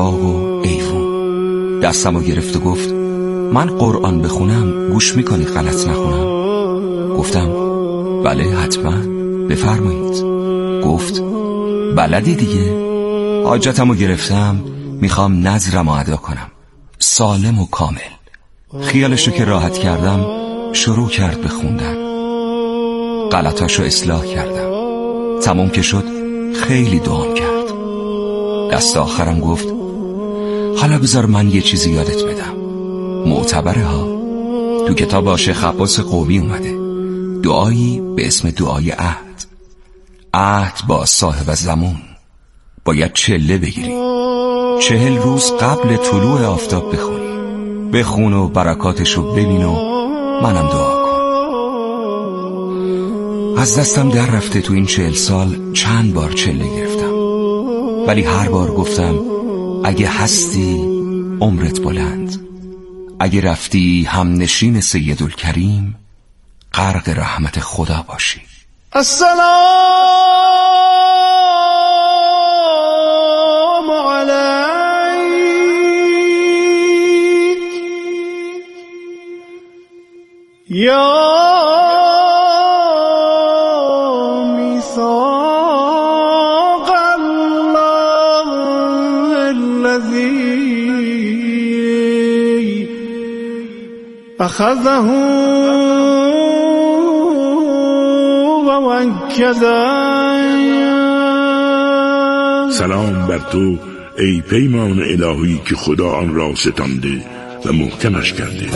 اتاق و ایوون. دستمو گرفت و گفت من قرآن بخونم گوش میکنی غلط نخونم؟ گفتم بله حتما بفرمایید. گفت بلدی دیگه؟ حاجتمو گرفتم، میخوام نذرمو ادا کنم سالم و کامل. خیالشو که راحت کردم شروع کرد به خوندن. غلطاشو اصلاح کردم. تمام که شد خیلی دعام کرد. دست آخرم گفت حالا بذار من یه چیزی یادت بدم، معتبره ها، تو کتاب شیخ عباس قومی اومده، دعایی به اسم دعای عهد. عهد با صاحب زمان. باید چله بگیری، 40 روز قبل طلوع آفتاب بخونی. بخون و برکاتشو ببین و منم دعا کن. از دستم در رفته تو این 40 سال چند بار چله گرفتم، ولی هر بار گفتم اگه هستی عمرت بلند، اگه رفتی هم نشین سیدالکریم غرق رحمت خدا باشی. السلام علیک یا میثاق الله الذی اخذه سلام بر تو ای پیمان الهی که خدا آن را ستانده و محکمش کرده.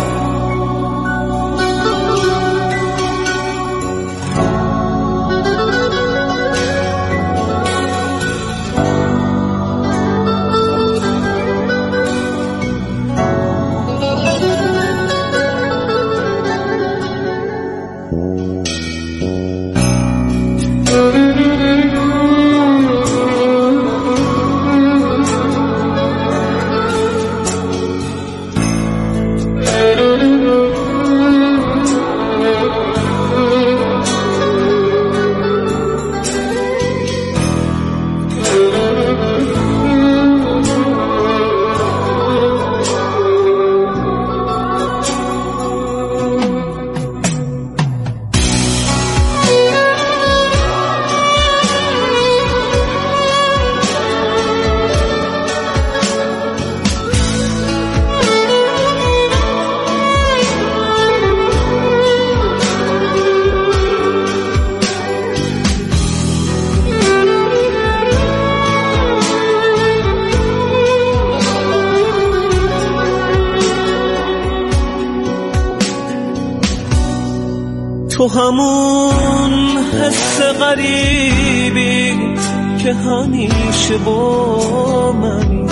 تو همون حس غریبی که همیشه با منی،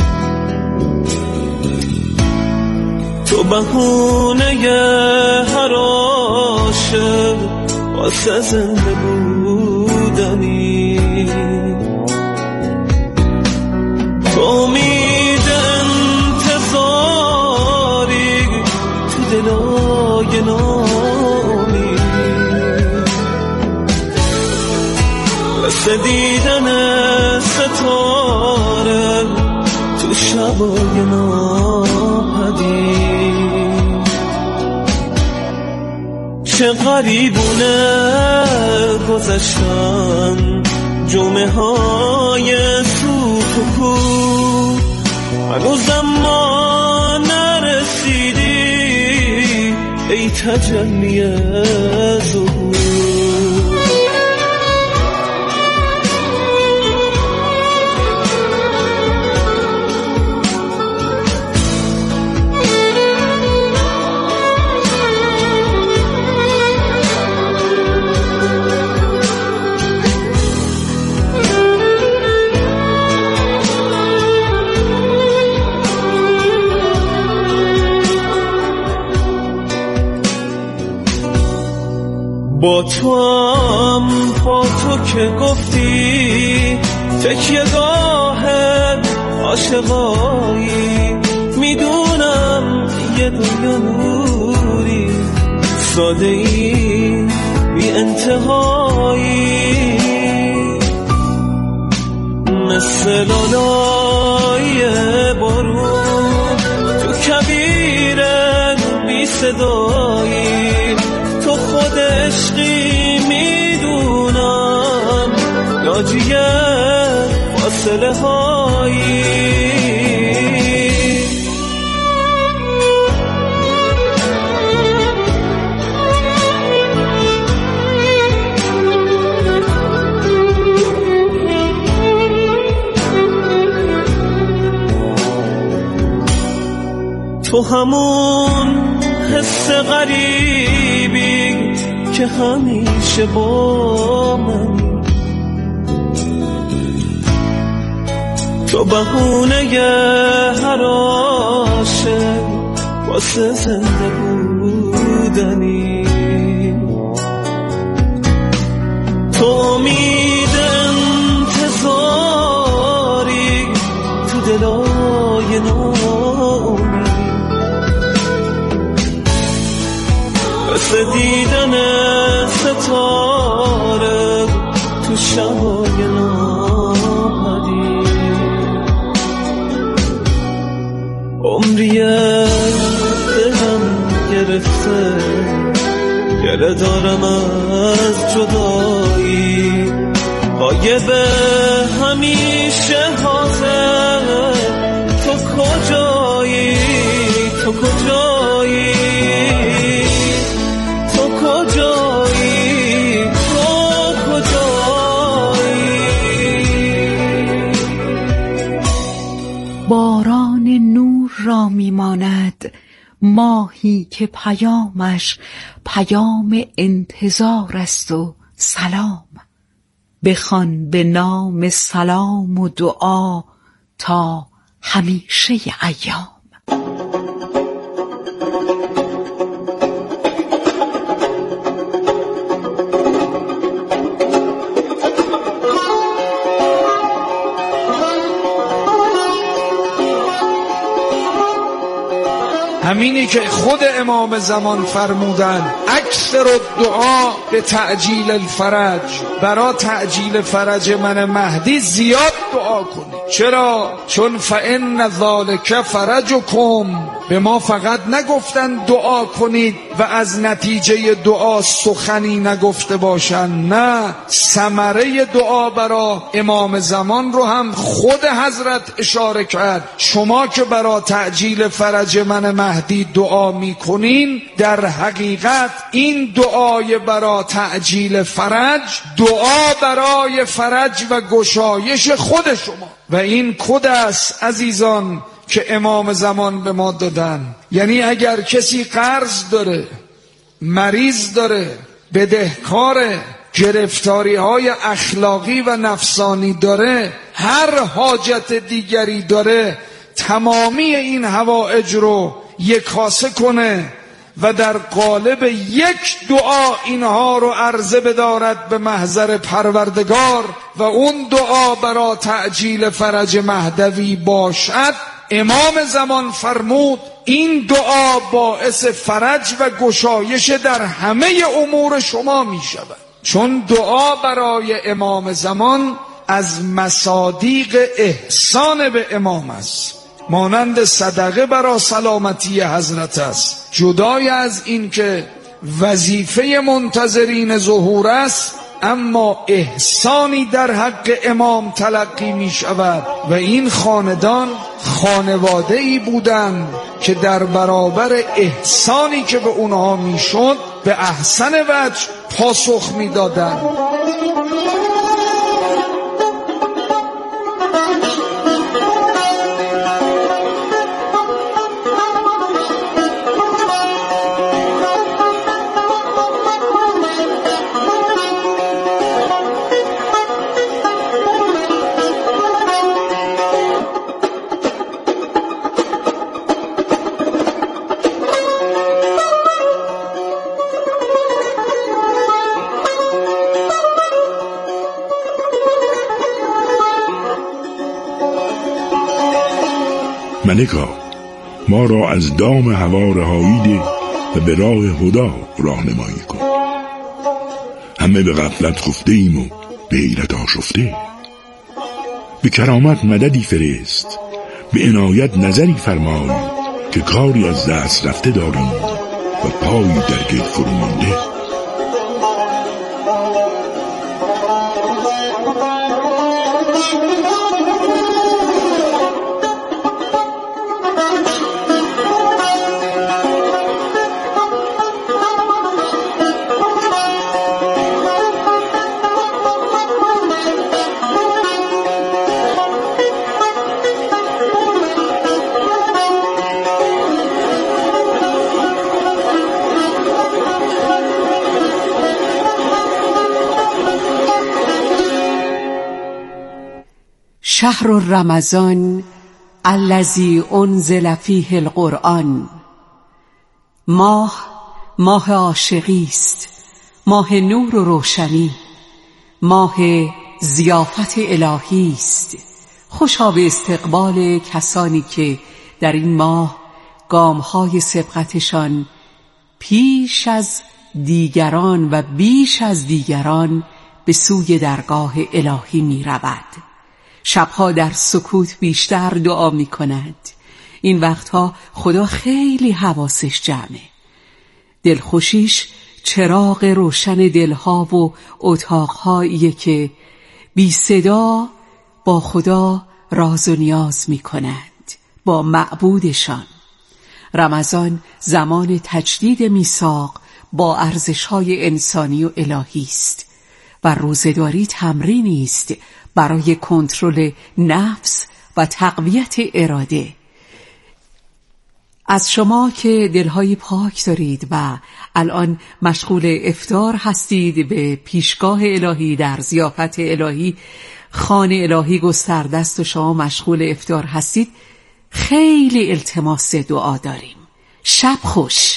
تو بهونه هر عاشق واسه زنده بودنی، تو امید انتظاری تو دلای نامی، دیدن ستاره تو شبای ناپدید، چه غریبونه گذشتن جمعه های سوت و کو، هنوزم ما نرسیدی ای تجلی ظهور. با تو هم با تو که گفتی تکیه‌گاه عاشقایی، میدونم یه دنیا نوری ساده ای بی انتهایی، مثل لالای صدایی، تو خود عشقی میدونم، ناجی فاصله هایی. تو همون حس غریبی که همیشه با من، تو بهونه هر عاشق واسه زنده بودنی، تو امید انتظاری تو دلای نامی، مثل دیدن ستاره تو شبای ناپدید. عمریه دلم گرفته، گله دارم از جدایی، غایب همیشه حاضر، تو کجایی، تو کجایی، تو کجایی، تو کجایی. باران نور را میماند ماهی که پیامش پیام انتظار است و سلام، بخوان به نام سلام و دعا تا همیشه ایام. همینی که خود امام زمان فرمودن اکثر الدعا به تعجیل الفرج، برای تعجیل فرج من مهدی زیاد دعا کنید. چرا؟ چون فإن ذالک فرجکم، به ما فقط نگفتن دعا کنید و از نتیجه دعا سخنی نگفته باشن، نه، ثمره دعا برای امام زمان رو هم خود حضرت اشاره کرد. شما که برای تعجیل فرج من مهدی دعا میکنین، در حقیقت این دعای برای تعجیل فرج، دعا برای فرج و گشایش خود شما. و این کد است عزیزان که امام زمان به ما دادن. یعنی اگر کسی قرض داره، مریض داره، بدهکاره، گرفتاری های اخلاقی و نفسانی داره، هر حاجت دیگری داره، تمامی این حوائج رو یکاسه کنه و در قالب یک دعا اینها رو عرضه بدارد به محضر پروردگار و اون دعا برای تعجیل فرج مهدوی باشد. امام زمان فرمود این دعا باعث فرج و گشایش در همه امور شما می شود. چون دعا برای امام زمان از مصادیق احسان به امام است، مانند صدقه برای سلامتی حضرت است. جدای از این که وظیفه منتظرین ظهور است، اما احسانی در حق امام تلقی می شود و این خاندان خانواده‌ای بودند که در برابر احسانی که به اونها می شد به احسن وجه پاسخ می دادند. ملکا، ما را از دام هوا رهایی ده و به راه هدا راهنمایی کن. همه به غفلت خفته ایم و به حیرت آشفته. به کرامت مددی فرست، به عنایت نظری فرمای که کاری از دست رفته داریم و پای در گل فرو مانده. شهر رمضان الذی انزل فیه القرآن. ماه عاشقی است، ماه نور و روشنی، ماه ضیافت الهی است. خوشا به استقبال کسانی که در این ماه گامهای سبقتشان پیش از دیگران و بیش از دیگران به سوی درگاه الهی می رود. شبها در سکوت بیشتر دعا می کند. این وقتها خدا خیلی حواسش جمعه. دلخوشیش چراغ روشن دلها و اتاقهاییه که بی صدا با خدا راز و نیاز می کند، با معبودشان. رمضان زمان تجدید میثاق با ارزش‌های انسانی و الهی است و روزه‌داری تمرینی است برای کنترل نفس و تقویت اراده. از شما که دلهای پاک دارید و الان مشغول افطار هستید، به پیشگاه الهی در ضیافت الهی، خوان الهی گسترده است و شما مشغول افطار هستید، خیلی التماس دعا داریم. شب خوش.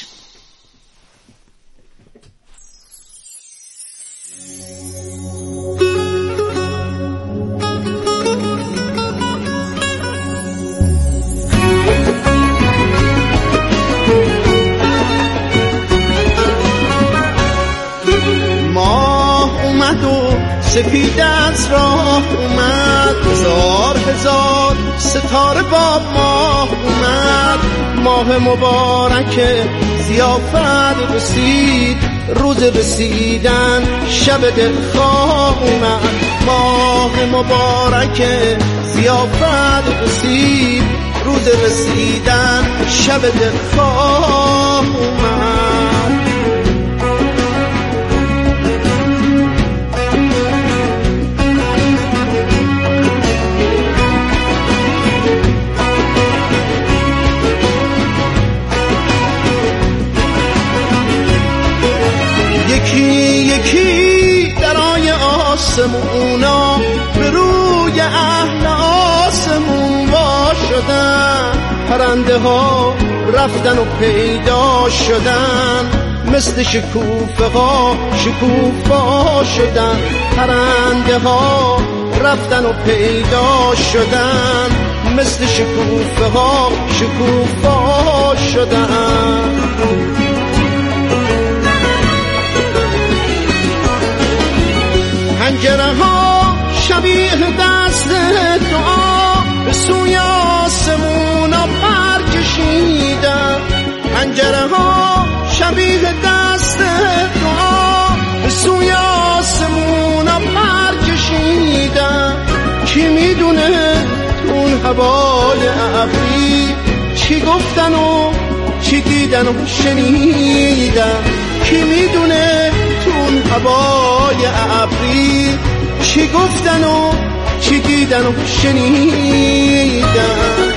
سپید از راه اومد، هزار هزار ستاره با ماه اومد. ماه مبارک ضیافت رسید، روز رسیدن شب دلخواه اومد. ماه مبارک ضیافت رسید، روز رسیدن شب دلخواه اومد. یکی درای آسمونا به روی اهل آسمون وا شدن. پرنده ها رفتن و پیدا شدن، مثل شکوفه ها شکوفا شدن. پرنده ها رفتن و پیدا شدن، مثل شکوفه ها شکوفا شدن. پنجره ها شبیه دست دعا به سوی آسمونا برکشیدن. پنجره ها شبیه دست دعا به سوی آسمونا برکشیدن. کی میدونه اون هوای ابری چی گفتن و چی دیدن و شنیدن. کی میدونه اون هوای ابری چی گفتن و چی دیدن و شنیدن.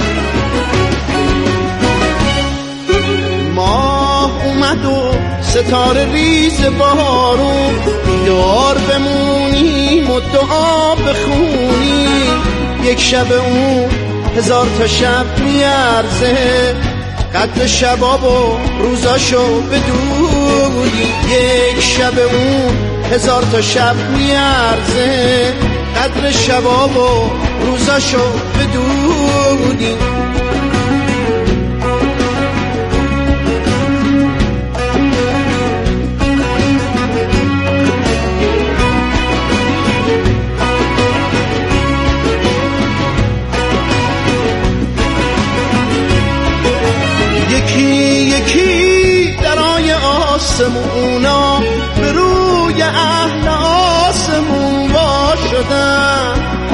ماه اومد و ستاره ریز بارون، بیدار بمونیم و دعا بخونیم. یک شب اون هزار تا شب میارزه، قدر شباب و روزاشو بدونی. یک شب اون هزار تا شب میارزه، قدر شباب و روزاشو بدونی. یکی درای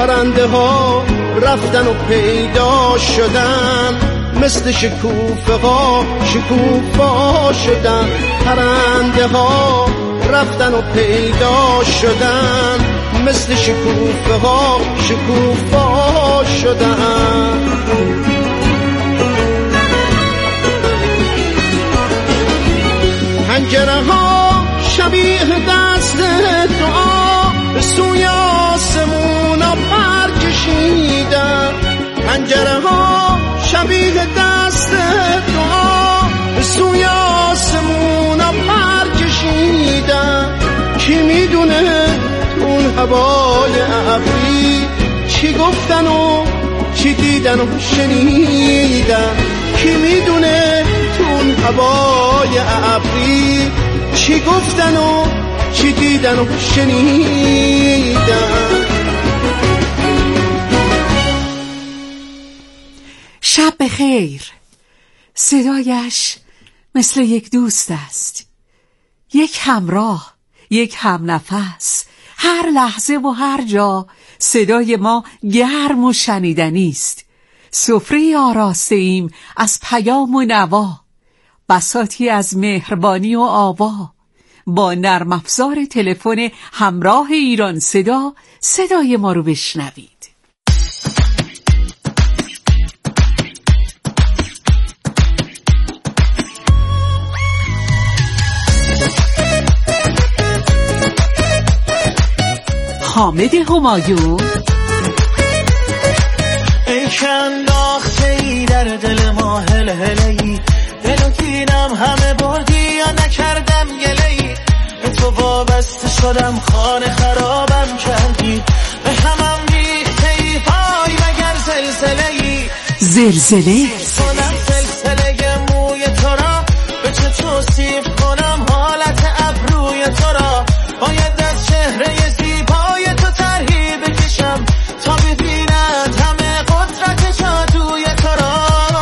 پرنده ها رفتن و پیدا شدن، مثل شکوفه ها شکوفا شدن. پرنده ها رفتن و پیدا شدن، مثل شکوفه ها شکوفا شدن. پنجره ها شبیه دست دعا به سوی آسمونا برکشیدن. پنجره ها شبیه دست دعا به سوی آسمونا برکشیدن. کی میدونه اون هوای ابری چی گفتن و چی دیدن و شنیدن. کی میدونه اون هوای ابری چی گفتن و چی دیدن و شنیدن. شب بخیر. صدایش مثل یک دوست است، یک همراه، یک همنفس. هر لحظه و هر جا صدای ما گرم و شنیدنی است. سفره آراسته ایم از پیام و نوا، بساطی از مهربانی و آوا. با نرم افزار تلفن همراه ایران صدا صدای ما رو بشنوید. حامد همایون. ای که انداخته ای در دل ما هلهله‌ای، دلو کینم همه بردی یا نکردم گله‌ای. به تو وابسته شدم خانه خرابم کردی، به همم ریخته ای پای مگر زلزله‌ای. زلزله کنم سلسله موی تو را، به چه توصیف کنم حالت ابروی تو را. باید از چهره زیبای تو طرحی بکشم تا ببیند همه قدرت جادوی تو را.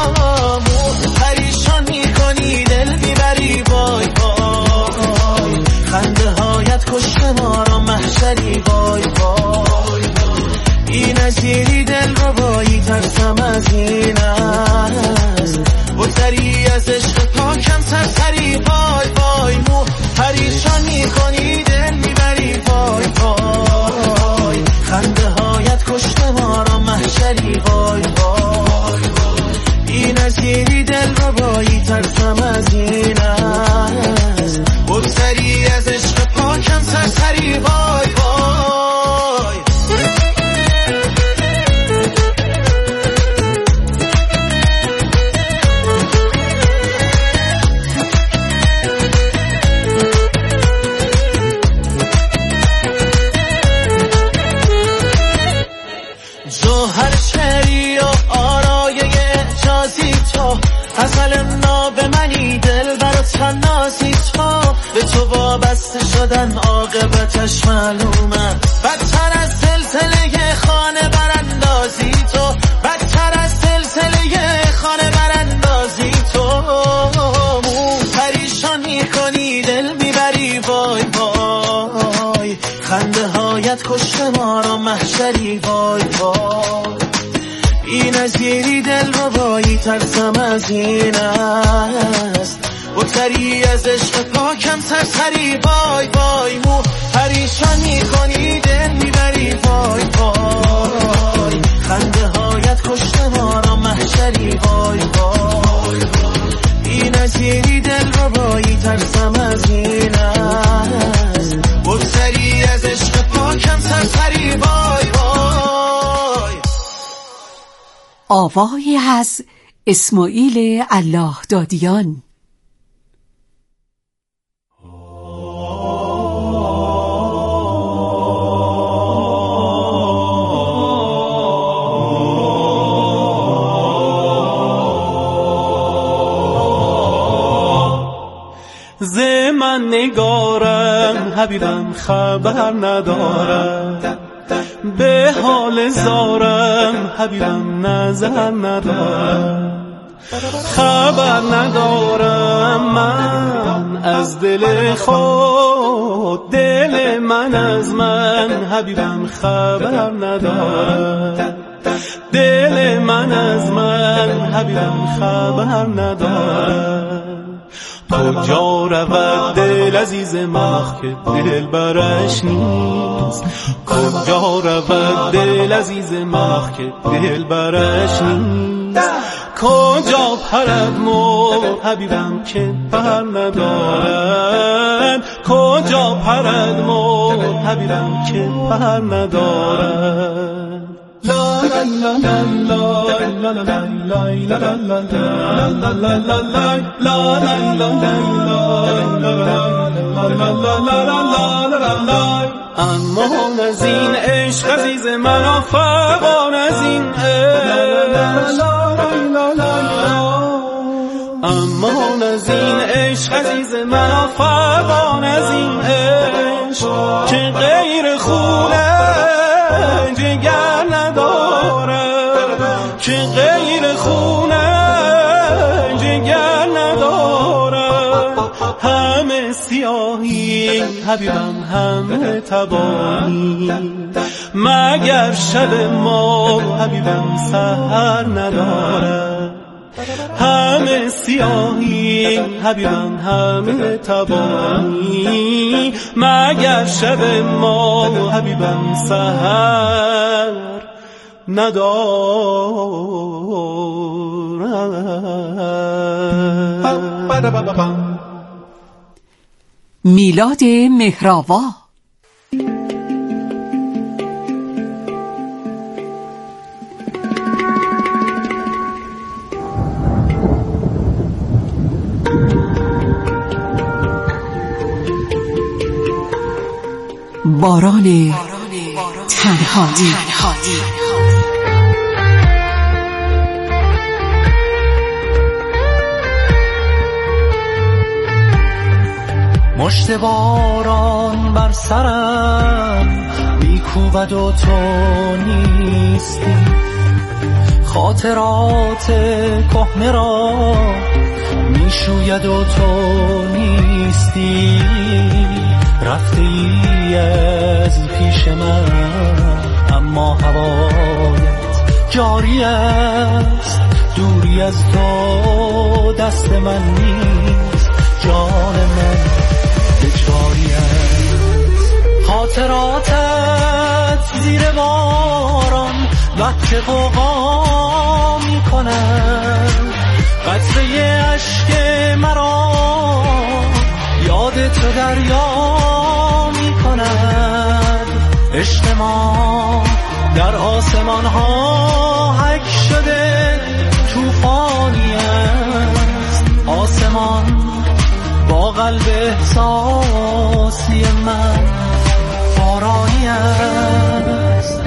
پریشان میکنی دل میبری وای وای، خنده هایت کشته ما را محشری وای وای. این نظیری دل رو بایی ترسم از این است، بگذری از عشق پاکم سرسری وای وای. پریشان میکنی دل میبری وای وای، خنده هایت کشته ما را محشری وای وای. این نظیری دل رو بایی ترسم از این است، بگذری از عشق پاکم سرسری وای وای. جوهر شعری و آرایه اعجازی تو، ازل ناب منی دل برات نازی تو. به تو وابسته شدن عاقبتش معلومه، بدتر از سلسله خانه براندازی تو، بدتر از سلسله خانه براندازی تو. پریشان میکنی دل میبری وای وای، خنده هایت کشته ما را محشری وای وای. این نظیری دل رو بایی ترسم از این است، بگذری از عشق پاکم سرسری وای وای. پریشان میکنی دل میبری وای وای، خنده هایت کشته ما را محشری وای وای. این نظیری دل رو بایی ترسم از این است، بگذری از عشق پاکم سرسری وای وای. آوایی از اسماعیل الله دادیان. من نگارم حبیبم خبر ندارم، به حال زارم حبیبم نظر ندارم. خبر ندارم من از دل خود دل من از من حبیبم خبر ندارد، دل من از من حبیبم خبر ندارد. کجا رود دل عزیز من که دل برش نیست، کجا رود دل عزیز من که دل برش نیست. کجا پرد مرغ حبیبم که پر ندارد، کجا پرد مرغ حبیبم که پر ندارد. لا لا لا لا لا لا لا لا. امان از این عشق عزیز من، فغان از این عشق، امان از این عشق عزیز من، فغان از این عشق که غیر خونه جگر ندارد، که غیر خونه جگر ندارد. همه سیاهی حبیبم همه تبانی، مگر شب ما حبیبم سحر ندارد. همه سیاهی حبیبم همه تبانی، مگر شب ما حبیبم سحر ندارد. میلاد مهرآوا. باران تنهایی. مشت باران بر سرم میکوبد و تو نیستی، خاطرات کهنه را میشوید و تو نیستی. رفته ای از پیش من اما هوایت جاری است، دوری از تو دست من نیست، جان من دشواری است. خاطراتت زیر باران وقت غوغا می کنند، قطره اشک مرا یاد تو دریا می کند. عشق ما در آسمان ها حک شده طوفانی است، آسمان با قلب احساسی من بارانی است.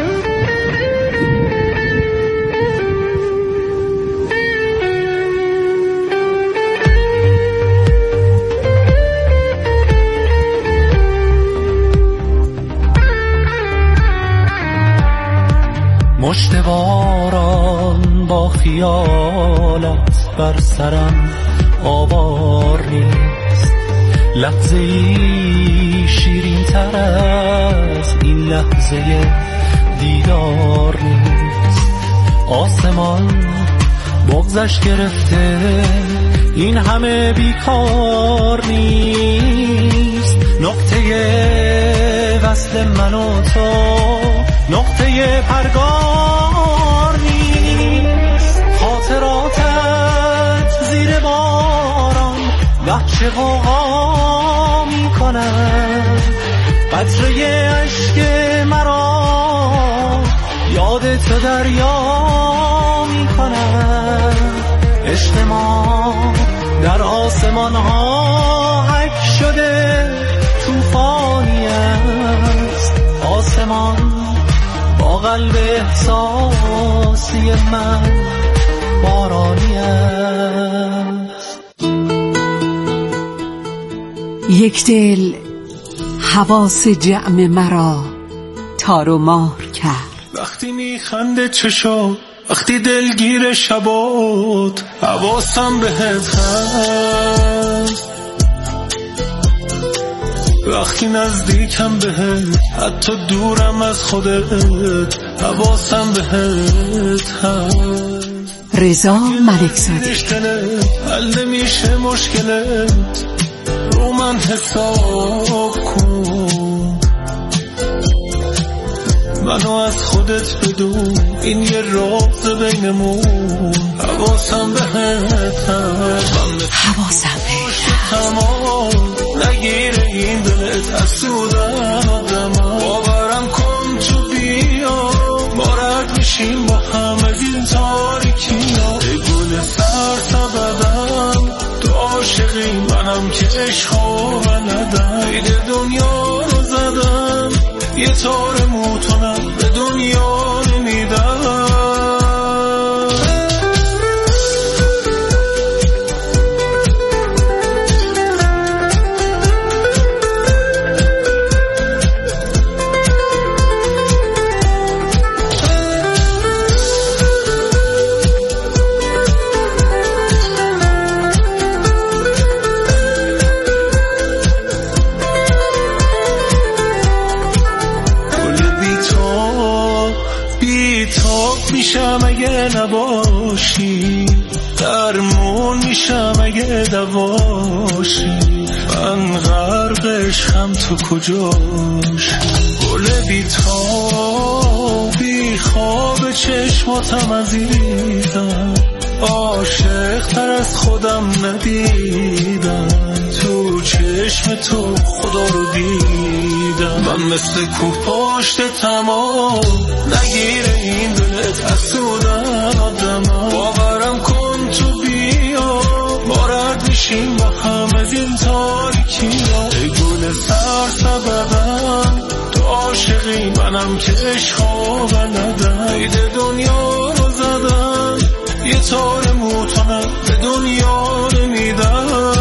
مشت باران با خیالت بر سرم آوار نیست، لحظه ای شیرین تر از این لحظه دیدار نیست. آسمان بغضش گرفته این همه بیکار نیست، نقطه وصل من و تو نقطه پرگار نیست. خاطراتت زیر باران وحش غوغا می کند، قطره اشک مرا یاد تو دریا می کند. عشق ما در آسمان ها حک شده طوفانی است، آسمان با قلب احساسی من بارانی است. یک دل حواس جمع مرا تار و مار کرد. وقتی میخنده چشات، وقتی دلگیر شبات، حواسم بهت هست. وقتی نزدیکم بهت، حتی دورم از خودت، حواسم بهت هست. رضا ملکزاده. حل نمیشه مشکلت، رو من حساب کن، منو از خودت بدون، این یه راز بینمون، حواسم بهت هست. حواسم بهت نگیره این دلت از سودن آدم، باورم کن تو بیا، ما رد میشیم با هم از این تاریکی ها. ای گل سر سبدم، تو عاشقی منم که عشقا بلدم، عید دنیا رو زدم، یه تار موتونم به دنیا نمیدم. میشم اگه نباشی، درمون میشم اگه دواشی، من غرق عشقم تو کجاشی. گل بی خواب چشماتم عزیزم، عاشق تر از خودم ندیدم، تو چشم تو خدا رو دیدم. من مثل کوه پشت تمام، نگیره این دلت از سودن آدم، باورم کن تو بیا، ما رد میشیم با هم از این تاریکی ها. ای گل سر سبدم، تو عاشقی منم که عشقا بلدم، عید دنیا رو زدم، یه تار موتونم به دنیا نمیدم.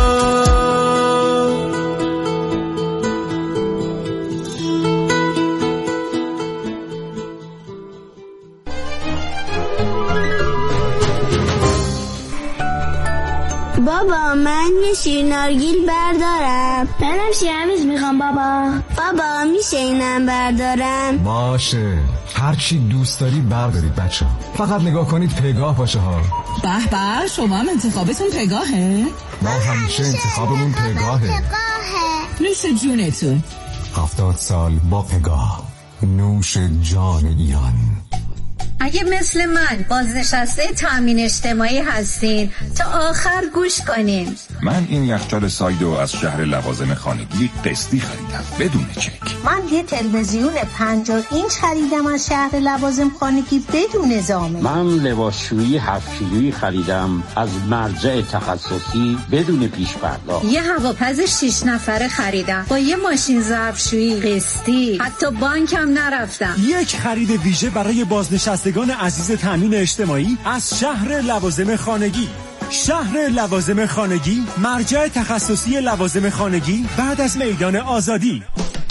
بابا من یه شیر نارگیل بردارم. منم شیرمیز میخوام بابا. بابا میشه اینم بردارم؟ باشه، هر چی دوست داری بردارید بچه ها، فقط نگاه کنید پگاه باشه ها. به به، شما هم انتخابتون پگاهه؟ ما همیشه انتخابمون پگاهه. نوش جونتون. 70 سال با پگاه، نوش جان ایران. اگه مثل من بازنشسته تامین اجتماعی هستین تا آخر گوش کنین. من این یخچال سایدو از شهر لوازم خانگی قسطی خریدم بدون چک. من یه تلویزیون 50 اینچ خریدم از شهر لوازم خانگی بدون ضامن. من لباسشویی 7 کیلویی خریدم از مرجع تخصصی بدون پیش پرداخت. یه هواپز 6 نفره خریدم با یه ماشین ظرفشویی قسطی، حتی بانکم نرفتم. یک خرید ویژه برای بازنشستگان عزیز تامین اجتماعی از شهر لوازم خانگی. شهر لوازم خانگی، مرجع تخصصی لوازم خانگی بعد از میدان آزادی.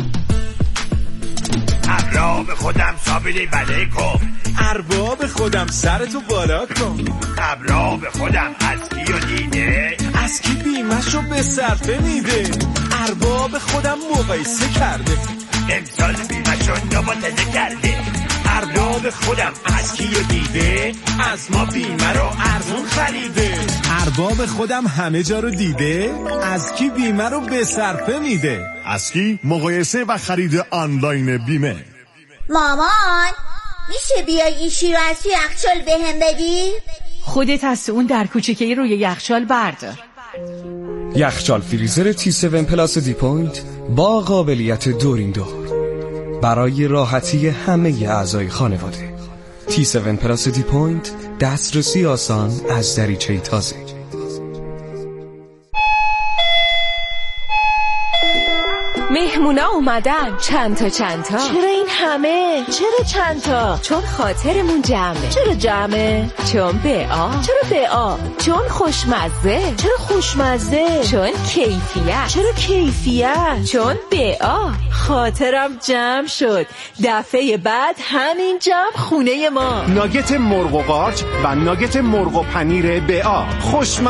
ارباب خودم سابیلی بله کن، ارباب خودم سرتو بالا کن. ارباب خودم از کیو دیده، از کی بیمشو به صرفه میده. ارباب خودم مقایسه کرده، امسال بیمشو نماتزه کرده. ارباب خودم از کیو دیده، از ما بیمه رو ارزون خریده. ارباب خودم همه جا رو دیده، از کی بیمه رو به صرفه میده. از کی مقایسه و خرید آنلاین بیمه. مامان میشه بیای این شیر از تو یخچال بهم بدی؟ خودت از اون در کوچیکه‌ای روی یخچال بردار. یخچال فریزر T7 پلاس دی پوینت با قابلیت دورین دور برای راحتی همه اعضای خانواده. T7 پلاس دی پوینت، دسترسی آسان از دریچه تازه. مهمونا اومدن. چند تا چرا این همه؟ چرا چند تا؟ چون خاطرمون جمعه. چرا جمعه؟ چون BA. چرا BA؟ چون خوشمزه. چرا خوشمزه؟ چون کیفیت. چرا کیفیت؟ چون BA. خاطرم جمع شد. دفعه بعد همین جمع خونه ما. ناگت مرغ و قارچ و ناگت مرغ و پنیر BA. خوشمزه